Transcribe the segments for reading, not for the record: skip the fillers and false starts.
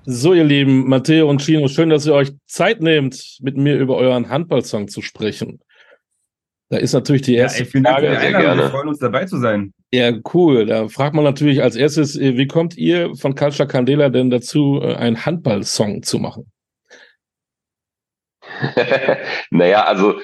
So, ihr Lieben, Matteo und Chino, schön, dass ihr euch Zeit nehmt, mit mir über euren Handballsong zu sprechen. Da ist natürlich die Ja, erste ey, vielen Dank für die Frage. Ja, sehr Einladung. Wir gerne. freuen uns, dabei zu sein. Ja, cool. Da fragt man natürlich als erstes, wie kommt ihr von Culture Candela denn dazu, einen Handballsong zu machen? Naja, also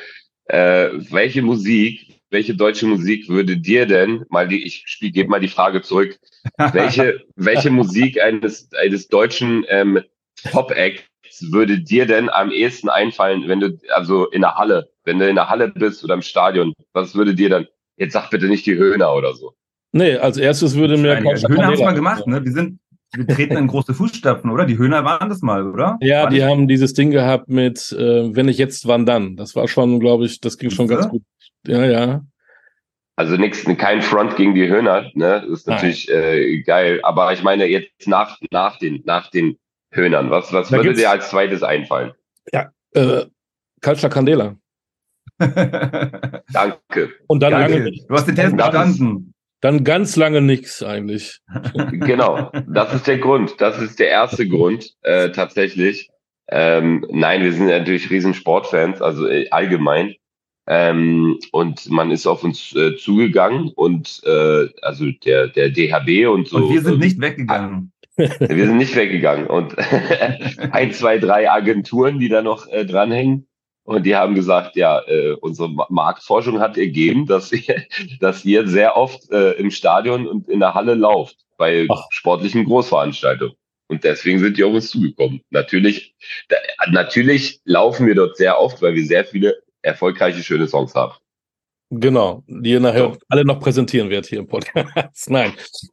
welche deutsche Musik würde dir denn, gebe mal die Frage zurück, welche Musik eines deutschen Pop-Acts würde dir denn am ehesten einfallen, wenn du in der Halle bist oder im Stadion, was würde dir dann, jetzt sag bitte nicht die Höhner oder so. Nee, als erstes würde mir Die Culture Höhner haben es Candela mal gemacht, einfallen. ne? Wir treten in große Fußstapfen, oder? Die Höhner waren das mal, oder? Ja, War die nicht? haben dieses Ding gehabt mit wenn nicht jetzt, wann dann. Das war schon, glaube ich, das ging schon Siehst ganz du? gut. Ja, ja. Also kein Front gegen die Höhner, ne? Das ist Nein. natürlich geil. Aber ich meine jetzt nach den Höhnern. Was Da würde dir gibt's, als zweites einfallen? ja, Culture Candela. Danke. Und dann lange Danke. nicht. Du hast den Test Das ist, bestanden. Dann ganz lange nichts eigentlich. genau, das ist der Grund. Das ist der erste Grund, tatsächlich. Nein, wir sind natürlich riesen Sportfans, also allgemein. Und man ist auf uns zugegangen und also der DHB und Und so. wir sind nicht weggegangen. Wir sind nicht weggegangen und ein, zwei, drei Agenturen, die da noch dranhängen. Und die haben gesagt, ja, unsere Marktforschung hat ergeben, dass ihr sehr oft im Stadion und in der Halle lauft bei Ach, sportlichen Großveranstaltungen. Und deswegen sind die auf uns zugekommen. Natürlich laufen wir dort sehr oft, weil wir sehr viele erfolgreiche, schöne Songs haben. genau, die ihr nachher So. alle noch präsentieren wird hier im Podcast. Nein.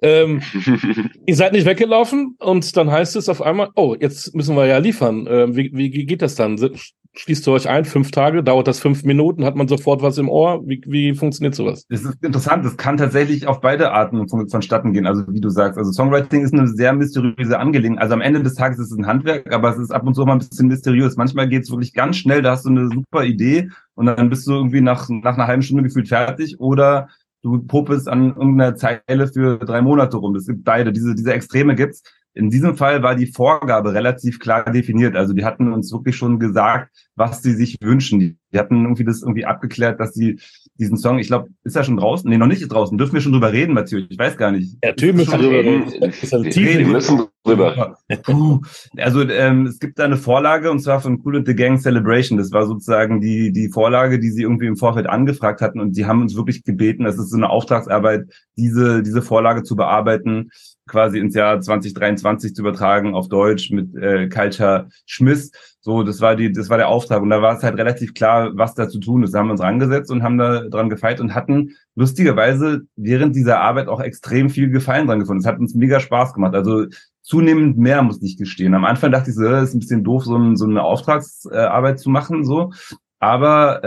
Ihr seid nicht weggelaufen und dann heißt es auf einmal, oh, jetzt müssen wir ja liefern. Wie geht das dann? Schließt ihr euch ein, 5 Tage, dauert das 5 Minuten, hat man sofort was im Ohr? Wie funktioniert sowas? Es ist interessant, es kann tatsächlich auf beide Arten vonstatten gehen, also wie du sagst. Also Songwriting ist eine sehr mysteriöse Angelegenheit. Also am Ende des Tages ist es ein Handwerk, aber es ist ab und zu auch mal ein bisschen mysteriös. Manchmal geht es wirklich ganz schnell, da hast du eine super Idee und dann bist du irgendwie nach einer halben Stunde gefühlt fertig oder du popelst an irgendeiner Zeile für 3 Monate rum. Es gibt beide, diese Extreme gibt's. In diesem Fall war die Vorgabe relativ klar definiert. Also die hatten uns wirklich schon gesagt, was sie sich wünschen. Die hatten irgendwie abgeklärt, dass sie diesen Song, ich glaube, ist er schon draußen? Nee, noch nicht draußen. Dürfen wir schon drüber reden, Mathieu? Ich weiß gar nicht. Ja, Ist natürlich es müssen wir schon? drüber reden. Reden, Das ist ein wir Teaser. wir müssen drüber. Puh. Also es gibt da eine Vorlage und zwar von Kool and the Gang Celebration. Das war sozusagen die Vorlage, die sie irgendwie im Vorfeld angefragt hatten und die haben uns wirklich gebeten, das ist so eine Auftragsarbeit, diese Vorlage zu bearbeiten, quasi ins Jahr 2023 zu übertragen auf Deutsch mit Culture Schmiss. So, das war der Auftrag. Und da war es halt relativ klar, was da zu tun ist. Da haben wir uns rangesetzt und haben da dran gefeilt und hatten lustigerweise während dieser Arbeit auch extrem viel Gefallen dran gefunden. Es hat uns mega Spaß gemacht. Also zunehmend mehr, muss ich gestehen. Am Anfang dachte ich so, das ist ein bisschen doof, so eine Auftragsarbeit zu machen, so. Aber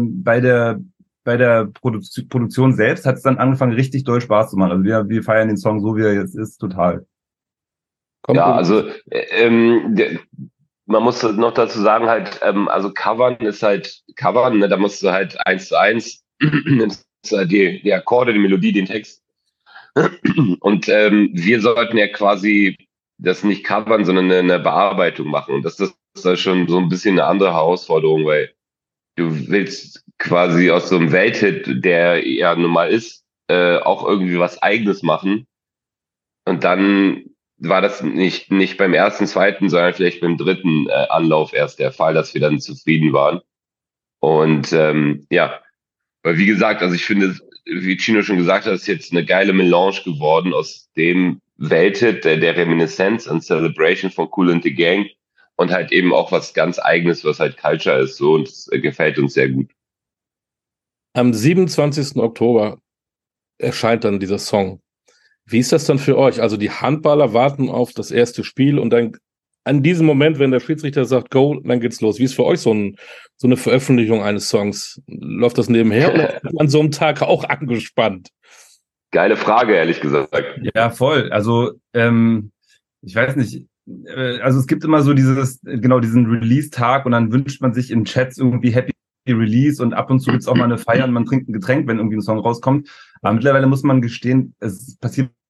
bei der Produktion selbst hat es dann angefangen, richtig doll Spaß zu machen. Also wir feiern den Song so, wie er jetzt ist, total. Kommt Ja, um. also man muss noch dazu sagen, halt, also Covern ist halt Covern, ne? Da musst du halt 1:1 nimmst du halt die Akkorde, die Melodie, den Text. Und wir sollten ja quasi das nicht covern, sondern eine Bearbeitung machen. Und das ist halt schon so ein bisschen eine andere Herausforderung, weil du willst quasi aus so einem Welthit, der ja nun mal ist, auch irgendwie was Eigenes machen. Und dann war das nicht beim ersten, zweiten, sondern vielleicht beim dritten Anlauf erst der Fall, dass wir dann zufrieden waren. Und ja, weil wie gesagt, also ich finde, wie Chino schon gesagt hat, ist jetzt eine geile Melange geworden aus dem Welthit, der Reminiszenz und Celebration von Kool and the Gang und halt eben auch was ganz Eigenes, was halt Culture ist, so, und es gefällt uns sehr gut. Am 27. Oktober erscheint dann dieser Song. Wie ist das dann für euch? Also die Handballer warten auf das erste Spiel und dann an diesem Moment, wenn der Schiedsrichter sagt, go, dann geht's los. Wie ist für euch so eine Veröffentlichung eines Songs? Läuft das nebenher oder ist man an so einem Tag auch angespannt? Geile Frage, ehrlich gesagt. Ja, voll. Also ich weiß nicht. Also es gibt immer so diesen Release-Tag und dann wünscht man sich in Chats irgendwie Happy Release und ab und zu gibt's auch mal eine Feier und man trinkt ein Getränk, wenn irgendwie ein Song rauskommt. Aber mittlerweile muss man gestehen, es passiert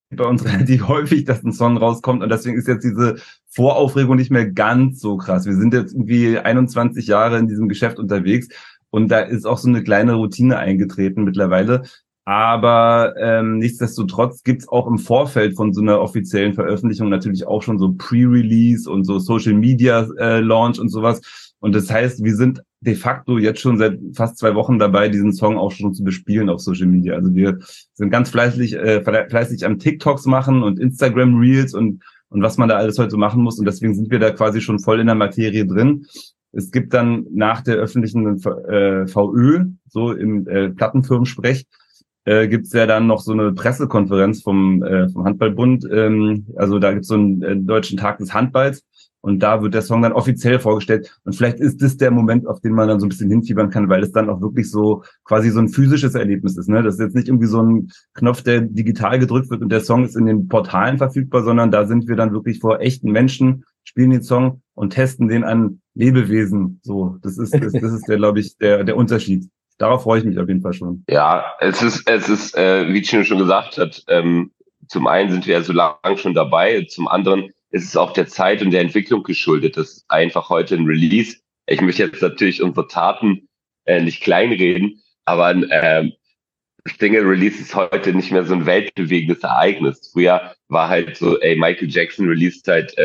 bei uns relativ häufig, dass ein Song rauskommt und deswegen ist jetzt diese Voraufregung nicht mehr ganz so krass. Wir sind jetzt irgendwie 21 Jahre in diesem Geschäft unterwegs und da ist auch so eine kleine Routine eingetreten mittlerweile. Aber nichtsdestotrotz gibt's auch im Vorfeld von so einer offiziellen Veröffentlichung natürlich auch schon so Pre-Release und so Social Media Launch und sowas. Und das heißt, wir sind de facto jetzt schon seit fast 2 Wochen dabei, diesen Song auch schon zu bespielen auf Social Media. Also wir sind ganz fleißig am TikToks machen und Instagram Reels und was man da alles heute so machen muss. Und deswegen sind wir da quasi schon voll in der Materie drin. Es gibt dann nach der öffentlichen VÖ, so im Plattenfirmensprech, gibt's ja dann noch so eine Pressekonferenz vom Handballbund. Also da gibt's so einen deutschen Tag des Handballs. Und da wird der Song dann offiziell vorgestellt. Und vielleicht ist das der Moment, auf den man dann so ein bisschen hinfiebern kann, weil es dann auch wirklich so quasi so ein physisches Erlebnis ist. Ne? Das ist jetzt nicht irgendwie so ein Knopf, der digital gedrückt wird und der Song ist in den Portalen verfügbar, sondern da sind wir dann wirklich vor echten Menschen, spielen den Song und testen den an Lebewesen. So, das ist der, glaube ich, der Unterschied. Darauf freue ich mich auf jeden Fall schon. Ja, es ist, wie Chino schon gesagt hat, zum einen sind wir ja so lange schon dabei, zum anderen ist es auch der Zeit und der Entwicklung geschuldet. Das ist einfach heute ein Release. Ich möchte jetzt natürlich unsere Taten nicht kleinreden, aber Single-Release ist heute nicht mehr so ein weltbewegendes Ereignis. Früher war halt so, Michael Jackson released halt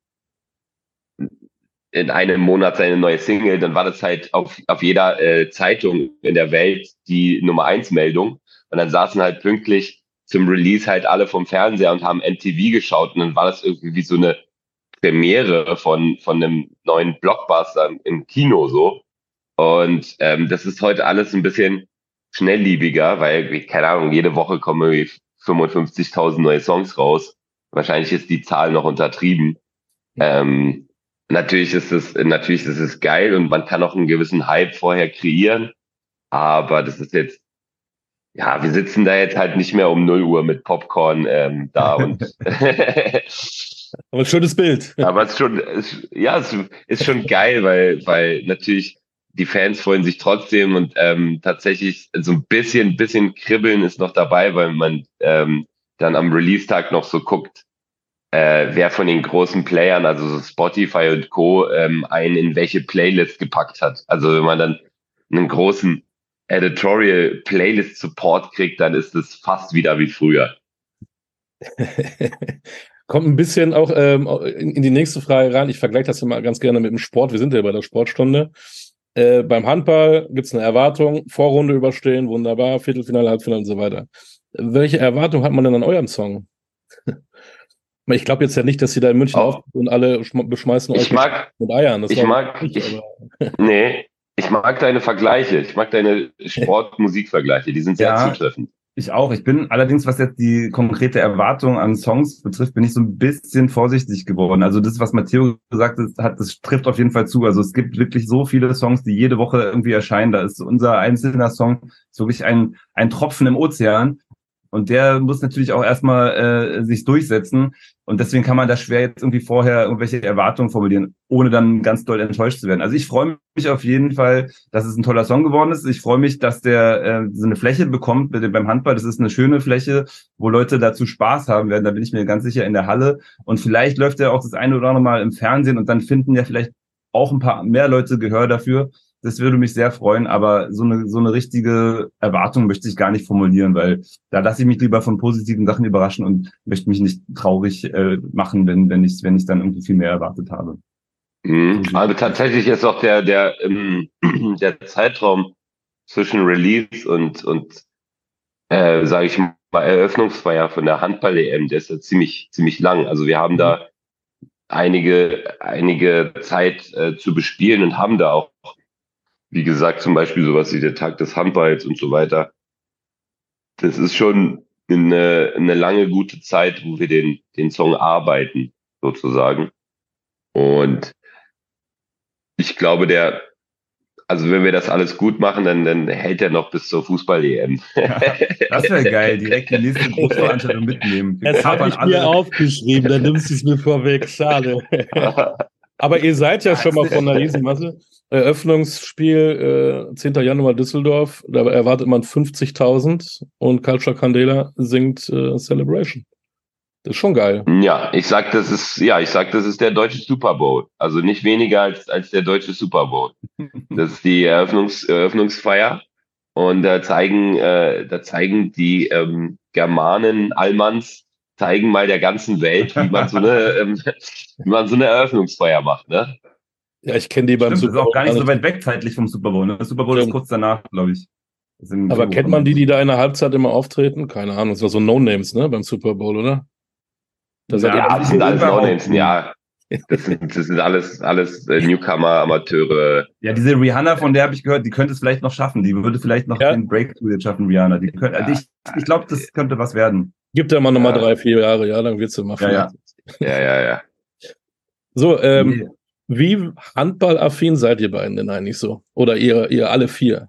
in einem Monat seine neue Single, dann war das halt auf jeder Zeitung in der Welt die Nummer-1-Meldung. Und dann saßen halt pünktlich zum Release halt alle vom Fernseher und haben MTV geschaut. Und dann war das irgendwie wie so eine Premiere von einem neuen Blockbuster im Kino so. Und das ist heute alles ein bisschen schnellliebiger, weil, keine Ahnung, jede Woche kommen irgendwie 55.000 neue Songs raus. Wahrscheinlich ist die Zahl noch untertrieben. Natürlich ist es geil und man kann auch einen gewissen Hype vorher kreieren. Aber das ist jetzt, ja, wir sitzen da jetzt halt nicht mehr um 0 Uhr mit Popcorn da und Aber ein schönes Bild. aber es ist schon geil, weil natürlich die Fans freuen sich trotzdem und tatsächlich so ein bisschen Kribbeln ist noch dabei, weil man dann am Release-Tag noch so guckt, wer von den großen Playern, also so Spotify und Co., einen in welche Playlist gepackt hat. Also wenn man dann einen großen Editorial Playlist Support kriegt, dann ist es fast wieder wie früher. Kommt ein bisschen auch in die nächste Frage rein. Ich vergleiche das immer ganz gerne mit dem Sport. Wir sind ja bei der Sportstunde. Beim Handball gibt es eine Erwartung, Vorrunde überstehen, wunderbar, Viertelfinale, Halbfinale und so weiter. Welche Erwartung hat man denn an eurem Song? Ich glaube jetzt ja nicht, dass sie da in München auftreten und alle beschmeißen euch mit Eiern. Ich mag deine Vergleiche. Ich mag deine Sport-Musik-Vergleiche. Die sind sehr zutreffend. Ich auch. Ich bin allerdings, was jetzt die konkrete Erwartung an Songs betrifft, bin ich so ein bisschen vorsichtig geworden. Also das, was Matteo gesagt hat, das trifft auf jeden Fall zu. Also es gibt wirklich so viele Songs, die jede Woche irgendwie erscheinen. Da ist unser einzelner Song so wirklich ein Tropfen im Ozean. Und der muss natürlich auch erstmal sich durchsetzen. Und deswegen kann man da schwer jetzt irgendwie vorher irgendwelche Erwartungen formulieren, ohne dann ganz doll enttäuscht zu werden. Also ich freue mich auf jeden Fall, dass es ein toller Song geworden ist. Ich freue mich, dass der so eine Fläche bekommt beim Handball. Das ist eine schöne Fläche, wo Leute dazu Spaß haben werden. Da bin ich mir ganz sicher in der Halle. Und vielleicht läuft er auch das eine oder andere Mal im Fernsehen und dann finden ja vielleicht auch ein paar mehr Leute Gehör dafür. Das würde mich sehr freuen, aber so eine richtige Erwartung möchte ich gar nicht formulieren, weil da lasse ich mich lieber von positiven Sachen überraschen und möchte mich nicht traurig machen, wenn ich dann irgendwie viel mehr erwartet habe. Also tatsächlich ist auch der Zeitraum zwischen Release und sage ich mal Eröffnungsfeier von der Handball-EM, der ist ja ziemlich lang. Also wir haben da einige Zeit zu bespielen und haben da auch, wie gesagt, zum Beispiel sowas wie der Tag des Handballs und so weiter. Das ist schon eine lange, gute Zeit, wo wir den Song arbeiten, sozusagen. Und ich glaube, also wenn wir das alles gut machen, dann hält er noch bis zur Fußball-EM. Ja, das wäre geil, direkt die nächste Großveranstaltung mitnehmen. Das habe ich mir aufgeschrieben, dann nimmst du es mir vorweg, schade. Aber ihr seid ja schon mal von einer Riesenmasse. Eröffnungsspiel 10. Januar Düsseldorf, da erwartet man 50.000 und Culture Candela singt Celebration. Das ist schon geil. Ja, ich sag, das ist der deutsche Super Bowl. Also nicht weniger als der deutsche Super Bowl. Das ist die Eröffnungsfeier. Und da zeigen die Germanen, Allmanns, zeigen mal der ganzen Welt, wie man so eine Eröffnungsfeier macht, ne? Ja, ich kenne die beim Stimmt, das ist Super auch Bowl gar nicht so nicht. weit weg zeitlich vom Super Bowl. Ne? Der Super Bowl ist Stimmt. kurz danach, glaube ich. Das ist im Aber Februar. kennt man die da in der Halbzeit immer auftreten? Keine Ahnung, das sind so No-Names, ne, beim Super Bowl, oder? Da seid ihr Ja, aber das ich sind würde alles überhaupt No-Names, nicht. ja. Das sind alles Newcomer, Amateure. Ja, diese Rihanna, von der habe ich gehört, die könnte es vielleicht noch schaffen. Die würde vielleicht noch Ja, den Breakthrough jetzt schaffen, Rihanna. Ich glaube, das könnte was werden. gibt ja mal nochmal Ja, 3-4 Jahre, ja, dann wird's ja mal Ja, ja. vielleicht. ja. So, Nee. wie handballaffin seid ihr beiden denn eigentlich so? Oder ihr alle vier?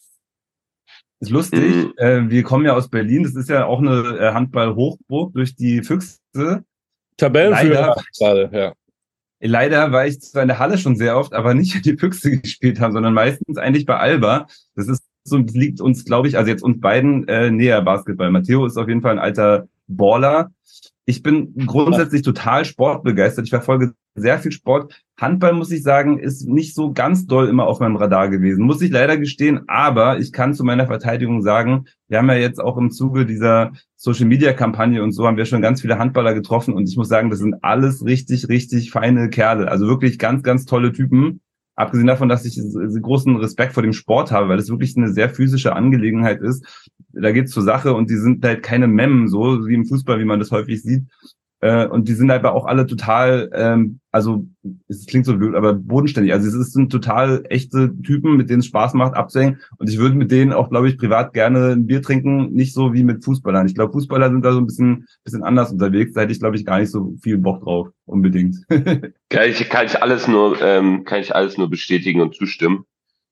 Ist lustig. Wir kommen ja aus Berlin. Das ist ja auch eine Handball-Hochburg durch die Füchse. Tabellenführer gerade, ja. Leider war ich zwar in der Halle schon sehr oft, aber nicht, wenn die Füchse gespielt haben, sondern meistens eigentlich bei Alba. Das liegt uns, glaube ich, also jetzt uns beiden näher Basketball. Matteo ist auf jeden Fall ein alter Baller. Ich bin grundsätzlich total sportbegeistert. Ich verfolge sehr viel Sport. Handball, muss ich sagen, ist nicht so ganz doll immer auf meinem Radar gewesen. Muss ich leider gestehen. Aber ich kann zu meiner Verteidigung sagen, wir haben ja jetzt auch im Zuge dieser Social-Media-Kampagne und so haben wir schon ganz viele Handballer getroffen. Und ich muss sagen, das sind alles richtig, richtig feine Kerle. Also wirklich ganz, ganz tolle Typen. Abgesehen davon, dass ich großen Respekt vor dem Sport habe, weil es wirklich eine sehr physische Angelegenheit ist. Da geht's zur Sache und die sind halt keine Memmen, so wie im Fußball, wie man das häufig sieht. Und die sind aber auch alle total, also es klingt so blöd, aber bodenständig. Also es sind total echte Typen, mit denen es Spaß macht, abzuhängen. Und ich würde mit denen auch, glaube ich, privat gerne ein Bier trinken, nicht so wie mit Fußballern. Ich glaube, Fußballer sind da so ein bisschen anders unterwegs. Da hätte ich, glaube ich, gar nicht so viel Bock drauf, unbedingt. Kann ich alles nur bestätigen und zustimmen.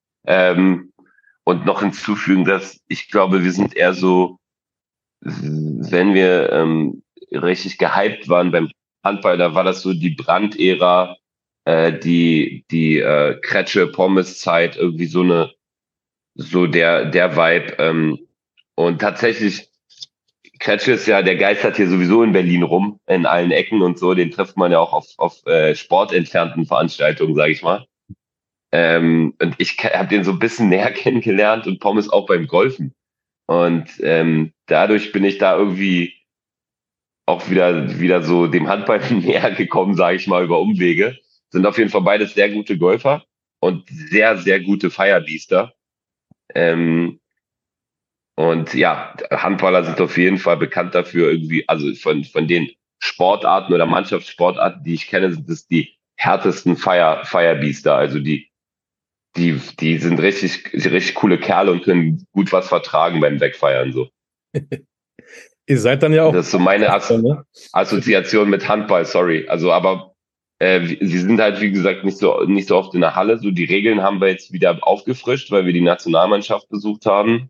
Und noch hinzufügen, dass ich glaube, wir sind eher so, wenn wir richtig gehypt waren beim Handball, da war das so die Brandära, die Kretsche-Pommes-Zeit, irgendwie so der Vibe. Und tatsächlich, Kretsche ist ja, der geistert hier sowieso in Berlin rum, in allen Ecken und so, den trifft man ja auch auf sportentfernten Veranstaltungen, sage ich mal. Und ich habe den so ein bisschen näher kennengelernt und Pommes auch beim Golfen. Und dadurch bin ich da irgendwie auch wieder so dem Handball näher gekommen, sage ich mal, über Umwege. Sind auf jeden Fall beides sehr gute Golfer und sehr, sehr gute Firebeaster. Ähm, und ja, Handballer sind auf jeden Fall bekannt dafür, irgendwie, also von den Sportarten oder Mannschaftssportarten, die ich kenne, sind es die härtesten Firebeaster. Also die sind richtig coole Kerle und können gut was vertragen beim Wegfeiern, so. Ihr seid dann ja auch. Das ist so meine Ne? Assoziation mit Handball, sorry. Also, aber sie sind halt, wie gesagt, nicht so oft in der Halle. So, die Regeln haben wir jetzt wieder aufgefrischt, weil wir die Nationalmannschaft besucht haben,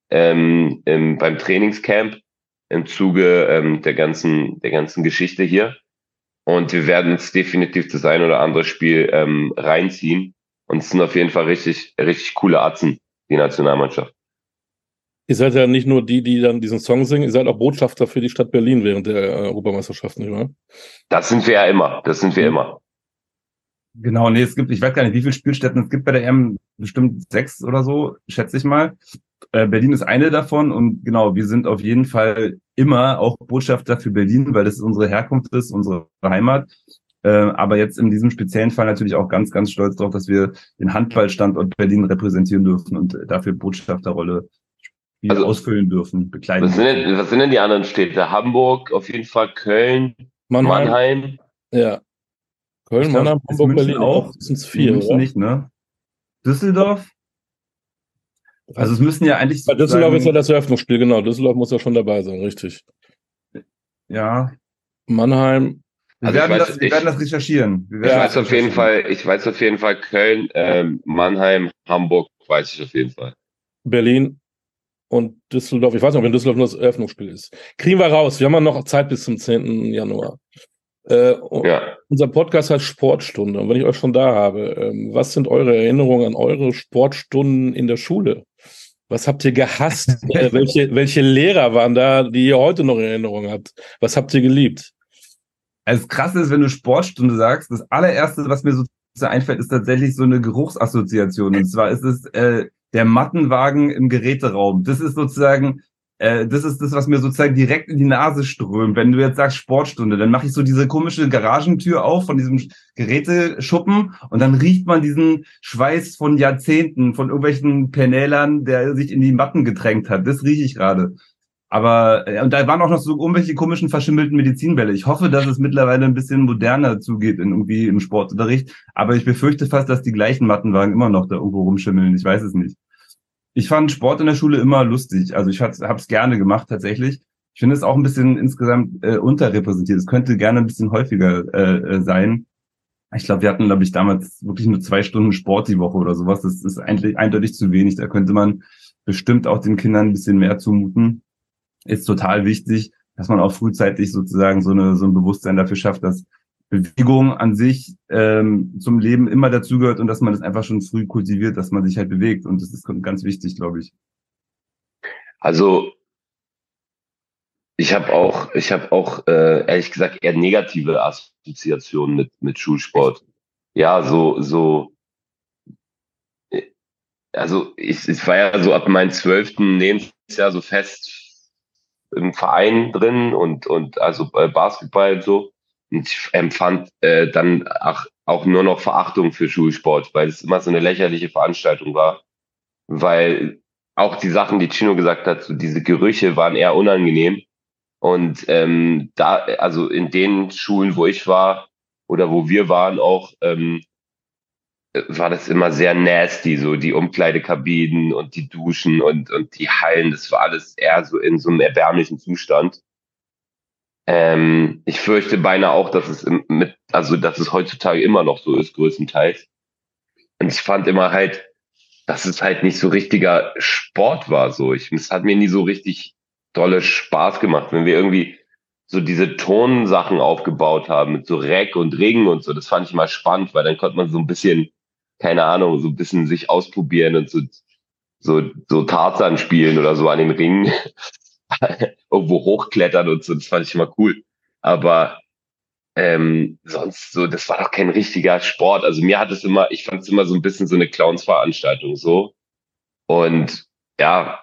beim Trainingscamp im Zuge der ganzen Geschichte hier. Und wir werden uns definitiv das ein oder andere Spiel reinziehen. Und es sind auf jeden Fall richtig, richtig coole Atzen, die Nationalmannschaft. Ihr seid ja nicht nur die dann diesen Song singen, ihr seid auch Botschafter für die Stadt Berlin während der Europameisterschaft, nicht wahr? Das sind wir ja immer. Das sind wir immer. Genau, nee, ich weiß gar nicht, wie viele Spielstätten es gibt bei der EM, bestimmt 6 oder so, schätze ich mal. Berlin ist eine davon und genau, wir sind auf jeden Fall immer auch Botschafter für Berlin, weil das unsere Herkunft ist, unsere Heimat. Aber jetzt in diesem speziellen Fall natürlich auch ganz, ganz stolz darauf, dass wir den Handballstandort Berlin repräsentieren dürfen und dafür Botschafterrolle ausfüllen dürfen, bekleiden. Was sind denn die anderen Städte? Hamburg, auf jeden Fall Köln, Mannheim. Ja. Köln, Mannheim, Hamburg, Berlin auch. Das sind 4, München oder? nicht, ne? Düsseldorf? Also es müssen ja eigentlich Bei Düsseldorf ist ja das Eröffnungsspiel, genau. Düsseldorf muss ja schon dabei sein, richtig. Ja. Mannheim. Wir werden das recherchieren. Ich weiß auf jeden Fall Köln, Mannheim, Hamburg, weiß ich auf jeden Fall. Berlin und Düsseldorf. Ich weiß nicht, ob in Düsseldorf nur das Eröffnungsspiel ist. Kriegen wir raus. Wir haben ja noch Zeit bis zum 10. Januar. Unser Podcast heißt Sportstunde. Und wenn ich euch schon da habe, was sind eure Erinnerungen an eure Sportstunden in der Schule? Was habt ihr gehasst? Welche Lehrer waren da, die ihr heute noch in Erinnerung habt? Was habt ihr geliebt? Also krass ist, wenn du Sportstunde sagst, das allererste, was mir so einfällt, ist tatsächlich so eine Geruchsassoziation. Und zwar ist es der Mattenwagen im Geräteraum. Das ist sozusagen, das ist das, was mir sozusagen direkt in die Nase strömt. Wenn du jetzt sagst Sportstunde, dann mache ich so diese komische Garagentür auf von diesem Geräteschuppen und dann riecht man diesen Schweiß von Jahrzehnten, von irgendwelchen Penälern, der sich in die Matten getränkt hat. Das rieche ich gerade. Aber, und da waren auch noch so irgendwelche komischen verschimmelten Medizinbälle. Ich hoffe, dass es mittlerweile ein bisschen moderner zugeht irgendwie im Sportunterricht. Aber ich befürchte fast, dass die gleichen Mattenwagen immer noch da irgendwo rumschimmeln. Ich weiß es nicht. Ich fand Sport in der Schule immer lustig. Also ich hab's gerne gemacht tatsächlich. Ich finde es auch ein bisschen insgesamt unterrepräsentiert. Es könnte gerne ein bisschen häufiger sein. Ich glaube, wir hatten, glaube ich, damals wirklich nur 2 Stunden Sport die Woche oder sowas. Das ist eigentlich eindeutig zu wenig. Da könnte man bestimmt auch den Kindern ein bisschen mehr zumuten. Ist total wichtig, dass man auch frühzeitig sozusagen so ein Bewusstsein dafür schafft, dass Bewegung an sich zum Leben immer dazugehört und dass man das einfach schon früh kultiviert, dass man sich halt bewegt. Und das ist ganz wichtig, glaube ich. Also ich habe auch ehrlich gesagt eher negative Assoziationen mit Schulsport. Ja, also ich war ja so ab meinem 12. Lebensjahr so fest im Verein drin und also Basketball und so. Und ich empfand dann auch nur noch Verachtung für Schulsport, weil es immer so eine lächerliche Veranstaltung war. Weil auch die Sachen, die Chino gesagt hat, so diese Gerüche waren eher unangenehm. Und also in den Schulen, wo ich war oder wo wir waren auch, war das immer sehr nasty, so die Umkleidekabinen und die Duschen und die Hallen, das war alles eher so in so einem erbärmlichen Zustand. Ich fürchte beinahe auch, dass dass es heutzutage immer noch so ist, größtenteils. Und ich fand immer halt, dass es halt nicht so richtiger Sport war, so. Es hat mir nie so richtig dolle Spaß gemacht, wenn wir irgendwie so diese Tonsachen aufgebaut haben mit so Reck und Ring und so. Das fand ich immer spannend, weil dann konnte man so ein bisschen, keine Ahnung, so ein bisschen sich ausprobieren und so Tarzan spielen oder so an den Ringen irgendwo hochklettern und so. Das fand ich immer cool. Aber sonst so, das war doch kein richtiger Sport. Also ich fand es immer so ein bisschen so eine Clownsveranstaltung so. Und ja,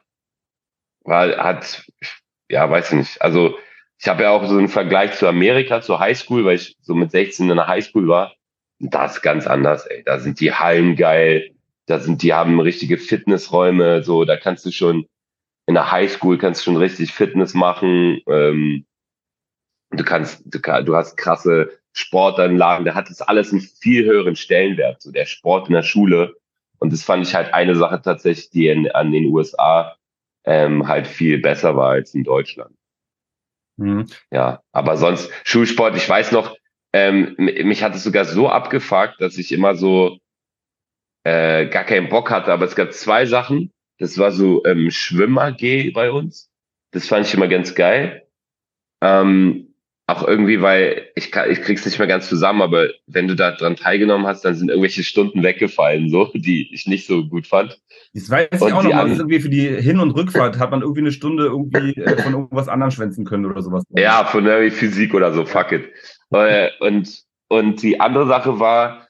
weiß ich nicht. Also ich habe ja auch so einen Vergleich zu Amerika, zur Highschool, weil ich so mit 16 in der Highschool war. Und da ist ganz anders, ey. Da sind die Hallen geil. Die haben richtige Fitnessräume, so, da kannst du schon, in der Highschool kannst du schon richtig Fitness machen. Du hast krasse Sportanlagen, da hat das alles einen viel höheren Stellenwert, so der Sport in der Schule. Und das fand ich halt eine Sache tatsächlich, die an den USA halt viel besser war als in Deutschland. Mhm. Ja, aber sonst Schulsport, ich weiß noch, mich hat es sogar so abgefuckt, dass ich immer so gar keinen Bock hatte, aber es gab 2 Sachen. Das war so Schwimm-AG bei uns. Das fand ich immer ganz geil. Auch irgendwie, weil ich krieg's nicht mehr ganz zusammen, aber wenn du da dran teilgenommen hast, dann sind irgendwelche Stunden weggefallen, so, die ich nicht so gut fand. Das weiß ich auch noch mal, irgendwie für die Hin- und Rückfahrt hat man irgendwie eine Stunde irgendwie von irgendwas anderem schwänzen können oder sowas. Ja, von irgendwie Physik oder so, fuck it. Und die andere Sache war,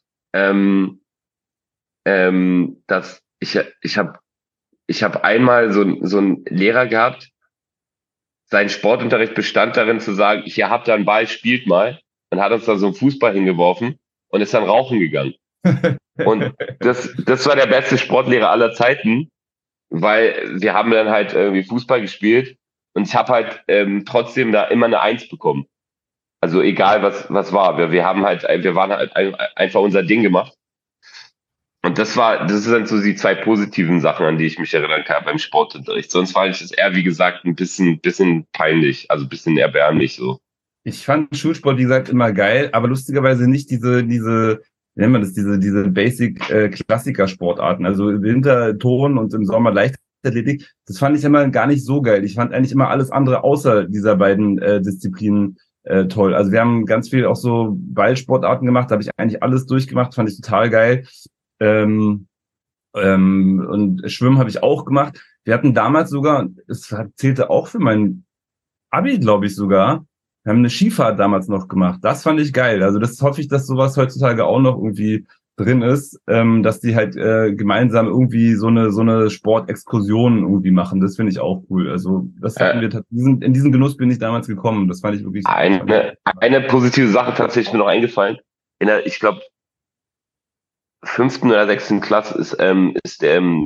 dass ich habe einmal so einen Lehrer gehabt. Sein Sportunterricht bestand darin zu sagen, hier habt ihr einen Ball, spielt mal. Dann hat uns da so einen Fußball hingeworfen und ist dann rauchen gegangen. Und das war der beste Sportlehrer aller Zeiten, weil wir haben dann halt irgendwie Fußball gespielt und ich habe halt trotzdem da immer eine 1 bekommen. Also egal was war. Wir waren halt einfach unser Ding gemacht. Und das sind so die 2 positiven Sachen, an die ich mich erinnern kann beim Sportunterricht. Sonst fand ich es eher, wie gesagt, ein bisschen peinlich, also ein bisschen erbärmlich so. Ich fand Schulsport, wie gesagt, immer geil, aber lustigerweise nicht diese, wie nennt man das, diese Basic-Klassiker-Sportarten. Also im Winter Turnen und im Sommer Leichtathletik. Das fand ich immer gar nicht so geil. Ich fand eigentlich immer alles andere außer dieser beiden Disziplinen toll. Also wir haben ganz viel auch so Ballsportarten gemacht, da habe ich eigentlich alles durchgemacht, fand ich total geil. Und Schwimmen habe ich auch gemacht. Wir hatten damals sogar, es zählte auch für mein Abi, glaube ich sogar, wir haben eine Skifahrt damals noch gemacht. Das fand ich geil. Also das hoffe ich, dass sowas heutzutage auch noch irgendwie drin ist, dass die halt gemeinsam irgendwie so eine Sportexkursion irgendwie machen. Das finde ich auch cool. Also das hatten wir in diesen Genuss bin ich damals gekommen. Das fand ich wirklich eine positive Sache tatsächlich mir noch eingefallen. Ich glaube, 5. oder 6. Klasse ist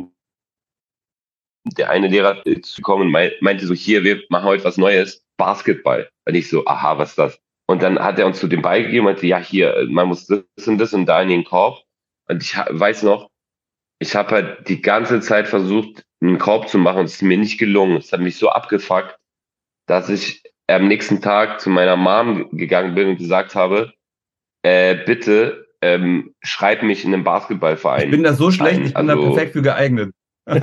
der eine Lehrer gekommen und meinte so, hier, wir machen heute was Neues, Basketball. Und ich so, aha, was ist das? Und dann hat er uns so den Ball gegeben und meinte, ja, hier, man muss das und das und da in den Korb. Und ich weiß noch, ich habe halt die ganze Zeit versucht, einen Korb zu machen und es ist mir nicht gelungen. Es hat mich so abgefuckt, dass ich am nächsten Tag zu meiner Mom gegangen bin und gesagt habe, bitte schreib mich in den Basketballverein. Ich bin da so schlecht, ich bin da perfekt für geeignet.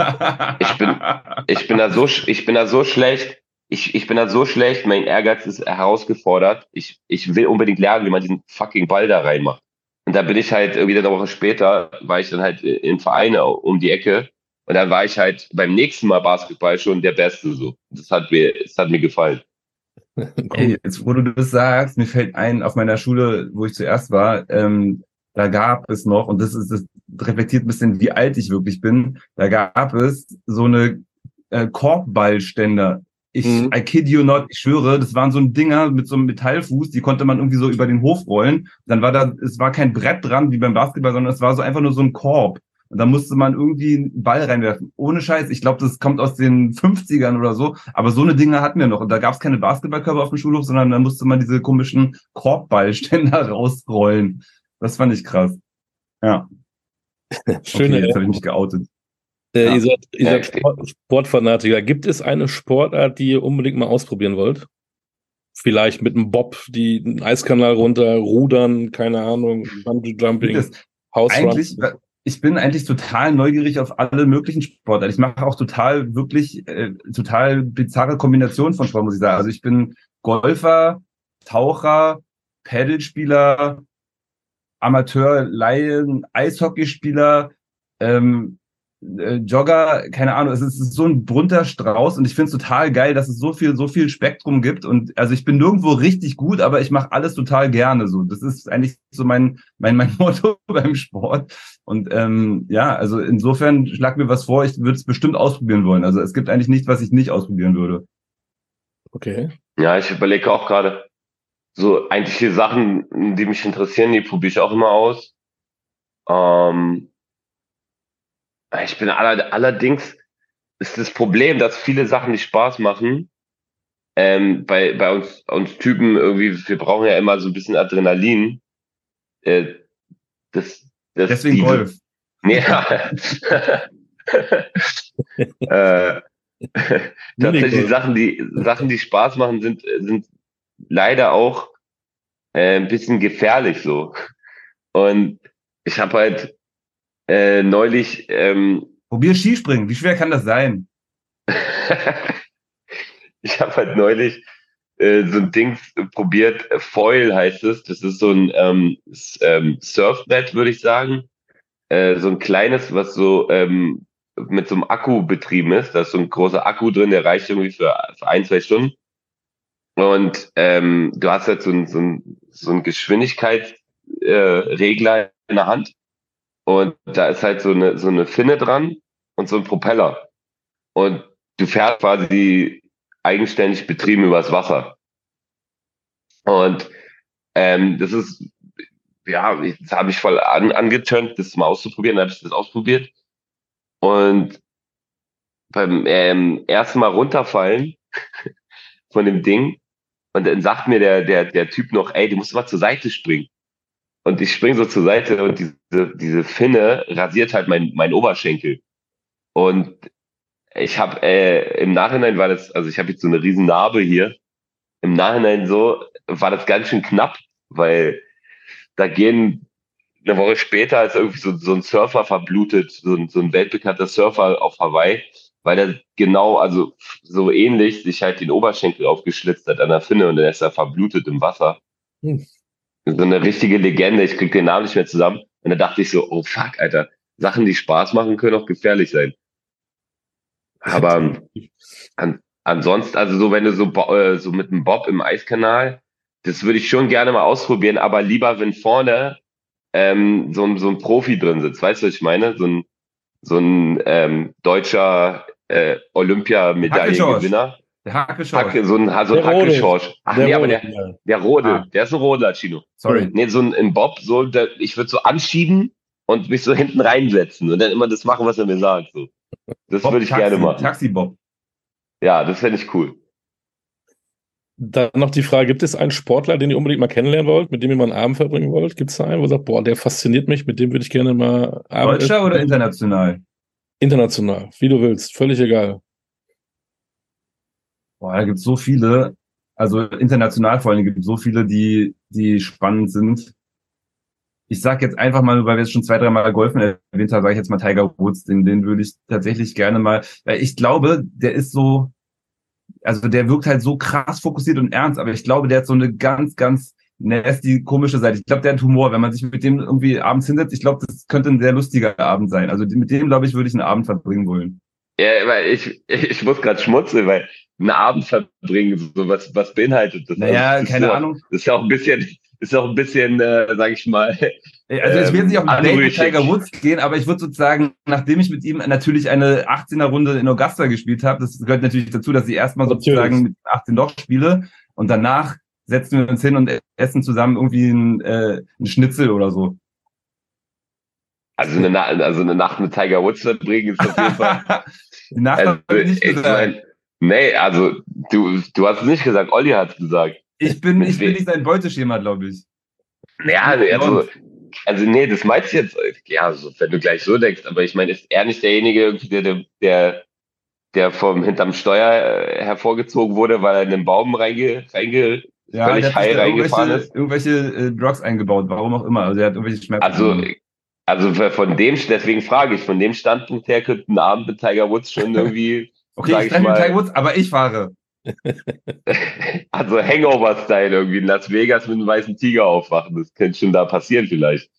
Ich bin da so schlecht. Ich bin da so schlecht, mein Ehrgeiz ist herausgefordert. Ich will unbedingt lernen, wie man diesen fucking Ball da reinmacht. Und da bin ich halt irgendwie eine Woche später, war ich dann halt in Vereine um die Ecke. Und dann war ich halt beim nächsten Mal Basketball schon der Beste so. Das hat mir gefallen. Cool. Ey, jetzt, wo du das sagst, mir fällt ein, auf meiner Schule, wo ich zuerst war, da gab es noch, und das reflektiert ein bisschen, wie alt ich wirklich bin, da gab es so eine Korbballständer. I kid you not, ich schwöre, das waren so ein Dinger mit so einem Metallfuß, die konnte man irgendwie so über den Hof rollen. Dann es war kein Brett dran wie beim Basketball, sondern es war so einfach nur so ein Korb. Und da musste man irgendwie einen Ball reinwerfen. Ohne Scheiß, ich glaube, das kommt aus den 50ern oder so. Aber so eine Dinge hatten wir noch. Und da gab es keine Basketballkörper auf dem Schulhof, sondern da musste man diese komischen Korbballständer rausrollen. Das fand ich krass. Ja. Schöne. Okay, jetzt habe ich mich geoutet. Ihr seid Sportfanatiker. Gibt es eine Sportart, die ihr unbedingt mal ausprobieren wollt? Vielleicht mit einem Bob, den Eiskanal runter, Rudern, keine Ahnung, Bungee-Jumping, Hausrun. Ich bin eigentlich total neugierig auf alle möglichen Sportarten. Ich mache auch total bizarre Kombinationen von Sport, muss ich sagen. Also ich bin Golfer, Taucher, Paddlespieler, Amateur, Laien, Eishockeyspieler, Jogger, keine Ahnung, es ist so ein bunter Strauß und ich finde es total geil, dass es so viel Spektrum gibt und also ich bin nirgendwo richtig gut, aber ich mache alles total gerne so. Das ist eigentlich so mein Motto beim Sport und ja, also insofern schlag mir was vor, ich würde es bestimmt ausprobieren wollen. Also es gibt eigentlich nichts, was ich nicht ausprobieren würde. Okay. Ja, ich überlege auch gerade so eigentlich die Sachen, die mich interessieren, die probiere ich auch immer aus. Ich bin allerdings ist das Problem, dass viele Sachen nicht Spaß machen. Bei uns Typen irgendwie, wir brauchen ja immer so ein bisschen Adrenalin. Deswegen Golf. Ja. Tatsächlich Sachen, die Spaß machen, sind leider auch ein bisschen gefährlich so. Und ich habe halt neulich probier Skispringen, wie schwer kann das sein? Ich habe halt neulich so ein Ding probiert, Foil heißt es. Das ist so ein Surfbrett, würde ich sagen. So ein kleines, was so mit so einem Akku betrieben ist. Da ist so ein großer Akku drin, der reicht irgendwie für 1-2 Stunden. Und du hast halt so ein Geschwindigkeitsregler in der Hand. Und da ist halt so eine Finne dran und so ein Propeller. Und du fährst quasi eigenständig betrieben übers Wasser. Und das ist, ja, das habe ich voll angeturnt, das mal auszuprobieren. Dann habe ich das ausprobiert. Und beim ersten Mal runterfallen von dem Ding, und dann sagt mir der Typ noch, ey, du musst mal zur Seite springen. Und ich springe so zur Seite und diese Finne rasiert halt mein Oberschenkel. Und ich habe im Nachhinein also ich habe jetzt so eine riesen Narbe hier. Im Nachhinein so war das ganz schön knapp, weil da eine Woche später ist irgendwie so ein Surfer verblutet, so ein weltbekannter Surfer auf Hawaii, weil der genau, also so ähnlich sich halt den Oberschenkel aufgeschlitzt hat an der Finne und dann ist er verblutet im Wasser. So eine richtige Legende, ich krieg den Namen nicht mehr zusammen. Und da dachte ich so, oh fuck, Alter, Sachen, die Spaß machen, können auch gefährlich sein. Aber ansonsten, also so, wenn du so mit dem Bob im Eiskanal, das würde ich schon gerne mal ausprobieren, aber lieber, wenn vorne so ein Profi drin sitzt. Weißt du, was ich meine? So ein deutscher Olympiamedaillengewinner. Der Hacke-Schorsch. So ein Hacke-Schorsch. Ach nee, aber der Rodel, der ist ein Rodler, Chino. Sorry. Nee, so ein Bob, ich würde so anschieben und mich so hinten reinsetzen und dann immer das machen, was er mir sagt. So. Das würde ich gerne machen. Taxi-Bob. Ja, das fände ich cool. Dann noch die Frage, gibt es einen Sportler, den ihr unbedingt mal kennenlernen wollt, mit dem ihr mal einen Abend verbringen wollt? Gibt es da einen, wo ihr sagt, boah, der fasziniert mich, mit dem würde ich gerne mal Abend Deutscher oder international? International, wie du willst, völlig egal. Boah, da gibt es so viele, also international vor allem gibt es so viele, die spannend sind. Ich sag jetzt einfach mal, weil wir jetzt schon 2-3 Mal Golfen erwähnt haben, sage ich jetzt mal Tiger Woods, den würde ich tatsächlich gerne mal, weil ich glaube, der ist so, also der wirkt halt so krass fokussiert und ernst, aber ich glaube, der hat so eine ganz, ganz nasty, komische Seite. Ich glaube, der hat Humor. Wenn man sich mit dem irgendwie abends hinsetzt, ich glaube, das könnte ein sehr lustiger Abend sein. Also mit dem, glaube ich, würde ich einen Abend verbringen wollen. Ja, weil ich muss gerade schmunzeln, weil einen Abend verbringen, so was beinhaltet das? Naja, also, keine Ahnung. Das ist ja auch ein bisschen, sag ich mal. Also ich will jetzt nicht auf ein Date mit anrüchig. Tiger Woods gehen, aber ich würde sozusagen, nachdem ich mit ihm natürlich eine 18er-Runde in Augusta gespielt habe, das gehört natürlich dazu, dass ich erstmal sozusagen mit 18 Loch spiele und danach setzen wir uns hin und essen zusammen irgendwie einen Schnitzel oder so. Also eine Nacht mit Tiger Woods verbringen ist auf jeden Fall. Die Nacht habe ich nicht gesagt. Nee, also du hast es nicht gesagt, Olli hat es gesagt. Ich bin nicht sein Beuteschema, glaube ich. Ja, also nee, das meinst du jetzt, ja, so, wenn du gleich so denkst, aber ich meine, ist er nicht derjenige, der hinterm Steuer hervorgezogen wurde, weil er in den Baum völlig high reingefahren ist? Irgendwelche Drugs eingebaut, warum auch immer. Also er hat irgendwelche Schmerzen. Also deswegen frage ich, von dem Standpunkt her könnte ein Abend mit Tiger Woods schon irgendwie. Okay, ich treffe mit Tiger Woods, aber ich fahre. Also Hangover-Style irgendwie in Las Vegas mit einem weißen Tiger aufwachen. Das könnte schon da passieren vielleicht.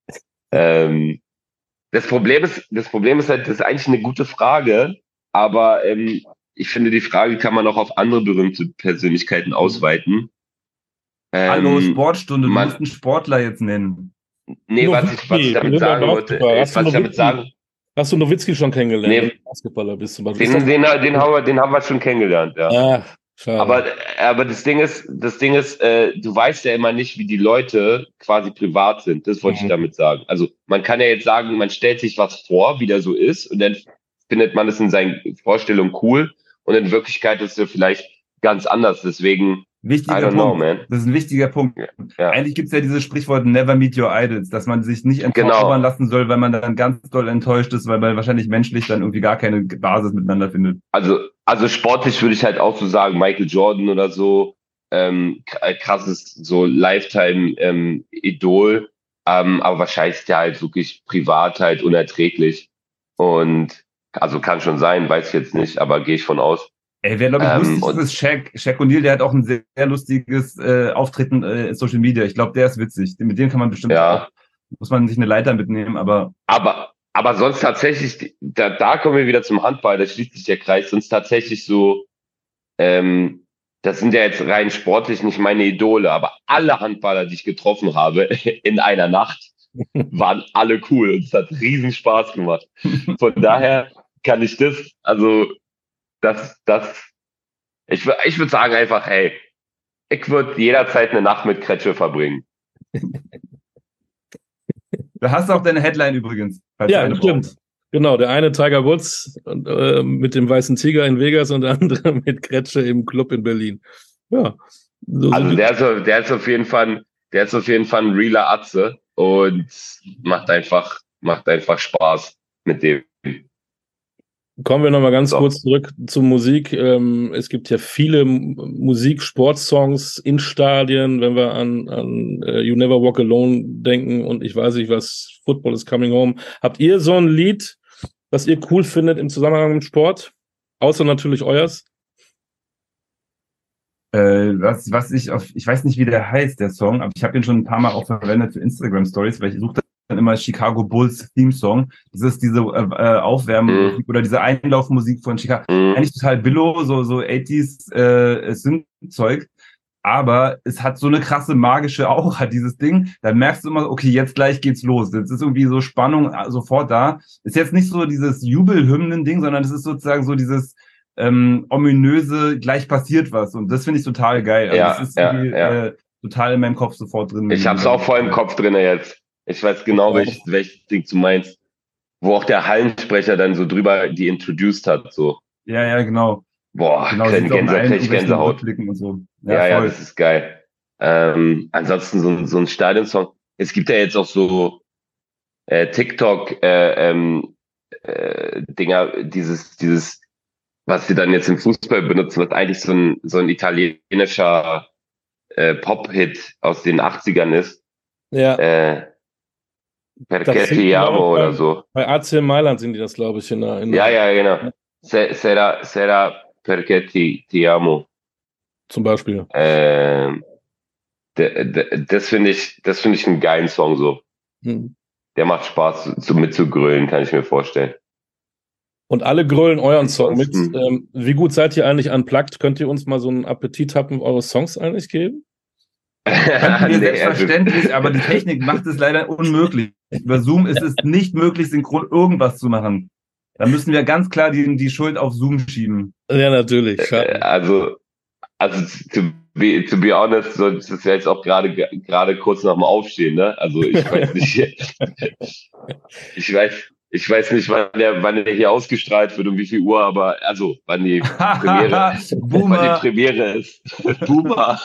Das Problem ist halt, das ist eigentlich eine gute Frage, aber ich finde, die Frage kann man auch auf andere berühmte Persönlichkeiten ausweiten. Hallo, Sportstunde, du musst einen Sportler jetzt nennen. Nee, was ich damit sagen wollte, hast du Nowitzki schon kennengelernt? Nee. Wenn du Basketballer bist zum Beispiel. Den haben wir schon kennengelernt, ja. Ah, schade. Aber das Ding ist, du weißt ja immer nicht, wie die Leute quasi privat sind. Das wollte ich damit sagen. Also man kann ja jetzt sagen, man stellt sich was vor, wie der so ist, und dann findet man es in seinen Vorstellungen cool, und in Wirklichkeit ist er vielleicht ganz anders. Deswegen, wichtiger Punkt. Das ist ein wichtiger Punkt. Ja. Eigentlich gibt es ja dieses Sprichwort Never meet your idols, dass man sich nicht entzaubern lassen soll, weil man dann ganz doll enttäuscht ist, weil man wahrscheinlich menschlich dann irgendwie gar keine Basis miteinander findet. Also sportlich würde ich halt auch so sagen, Michael Jordan oder so, krasses so Lifetime-Idol, aber wahrscheinlich ist der halt wirklich privat halt unerträglich. Und also kann schon sein, weiß ich jetzt nicht, aber gehe ich von aus. Ey, wer, glaube ich, lustig ist Shaq. Shaq O'Neal, der hat auch ein sehr, sehr lustiges Auftreten in Social Media. Ich glaube, der ist witzig. Mit dem kann man bestimmt auch, muss man sich eine Leiter mitnehmen, aber sonst tatsächlich, da kommen wir wieder zum Handball, da schließt sich der Kreis, sonst tatsächlich so, das sind ja jetzt rein sportlich nicht meine Idole, aber alle Handballer, die ich getroffen habe in einer Nacht, waren alle cool und es hat riesen Spaß gemacht. Von daher kann ich ich würde sagen einfach, hey, ich würde jederzeit eine Nacht mit Kretsche verbringen. Da hast du auch deine Headline übrigens. Ja, stimmt. Genau, der eine Tiger Woods mit dem weißen Tiger in Vegas und der andere mit Kretsche im Club in Berlin. Ja. So also der ist auf jeden Fall ein realer Atze und macht einfach Spaß mit dem. Kommen wir nochmal ganz kurz zurück zur Musik. Es gibt ja viele Musik-Sportsongs in Stadien, wenn wir an You Never Walk Alone denken und ich weiß nicht was, Football is Coming Home. Habt ihr so ein Lied, was ihr cool findet im Zusammenhang mit Sport? Außer natürlich euers? Ich weiß nicht, wie der heißt, der Song, aber ich habe ihn schon ein paar Mal auch verwendet für Instagram-Stories, weil ich suche dann dann immer Chicago Bulls Theme Song. Das ist diese Aufwärmmusik oder diese Einlaufmusik von Chicago. Eigentlich total billo, so 80s Synth-Zeug. Aber es hat so eine krasse magische Aura, dieses Ding. Da merkst du immer, okay, jetzt gleich geht's los. Jetzt ist irgendwie so Spannung sofort da. Ist jetzt nicht so dieses Jubelhymnen-Ding, sondern es ist sozusagen so dieses ominöse, gleich passiert was. Und das finde ich total geil. Also das ist irgendwie total in meinem Kopf sofort drin. Ich hab's auch voll im Kopf drin jetzt. Ich weiß genau, welches Ding du meinst. Wo auch der Hallensprecher dann so drüber die introduced hat, so. Ja, genau. Boah, genau, Gänsehaut. Und so. Ja, das ist geil. Ansonsten so ein Stadionsong. Es gibt ja jetzt auch so TikTok Dinger, dieses, was sie dann jetzt im Fußball benutzen, was eigentlich so ein italienischer Pop-Hit aus den 80ern ist. Ja. Perché ti amo oder so. Bei AC Mailand sind die das, glaube ich, Ja, genau. Sera perché ti amo. Zum Beispiel. Das finde ich einen geilen Song so. Der macht Spaß mitzugrölen, kann ich mir vorstellen. Und alle grölen euren Song mit. Wie gut seid ihr eigentlich unplugged? Könnt ihr uns mal so einen Appetit haben, eure Songs eigentlich geben? Selbstverständlich, aber die Technik macht es leider unmöglich. Über Zoom ist es nicht möglich, synchron irgendwas zu machen. Da müssen wir ganz klar die Schuld auf Zoom schieben. Ja, natürlich. Also to be honest, so, das ist ja jetzt auch gerade kurz nach dem Aufstehen, ne? Also ich weiß nicht, ich weiß nicht, wann der hier ausgestrahlt wird, um wie viel Uhr, aber also wann die Premiere ist. Boomer.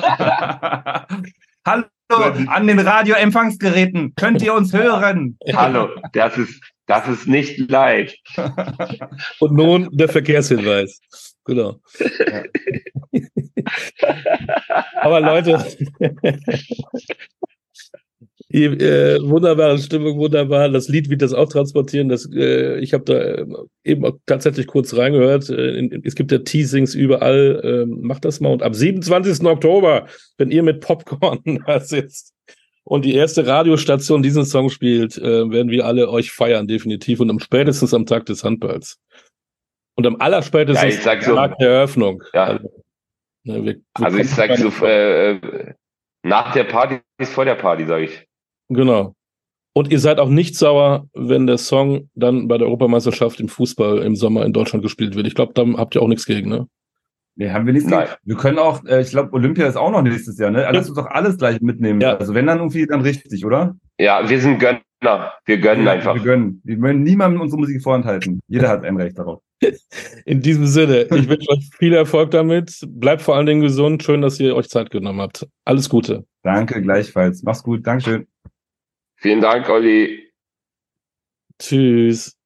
Hallo, an den Radioempfangsgeräten. Könnt ihr uns hören? Hallo, das ist nicht live. Und nun der Verkehrshinweis. Genau. Ja. Aber Leute, wunderbare Stimmung, wunderbar. Das Lied wird das auch transportieren. Ich habe da eben auch tatsächlich kurz reingehört. Es gibt ja Teasings überall. Macht das mal. Und am 27. Oktober, wenn ihr mit Popcorn da sitzt und die erste Radiostation diesen Song spielt, werden wir alle euch feiern, definitiv. Und spätestens am Tag des Handballs. Und am allerspätestens am Tag der Eröffnung. Ja. Ich sag so, nach der Party ist vor der Party, sage ich. Genau. Und ihr seid auch nicht sauer, wenn der Song dann bei der Europameisterschaft im Fußball im Sommer in Deutschland gespielt wird. Ich glaube, da habt ihr auch nichts gegen, ne? Nee, haben wir nichts gegen. Wir können auch, ich glaube, Olympia ist auch noch nächstes Jahr, ne? Lass uns doch alles gleich mitnehmen. Ja. Also wenn dann irgendwie, dann richtig, oder? Ja, wir sind Gönner. Wir gönnen einfach. Wir gönnen. Wir wollen niemandem unsere Musik vorenthalten. Jeder hat ein Recht darauf. In diesem Sinne, ich wünsche euch viel Erfolg damit. Bleibt vor allen Dingen gesund. Schön, dass ihr euch Zeit genommen habt. Alles Gute. Danke, gleichfalls. Mach's gut. Dankeschön. Vielen Dank, Olli. Tschüss.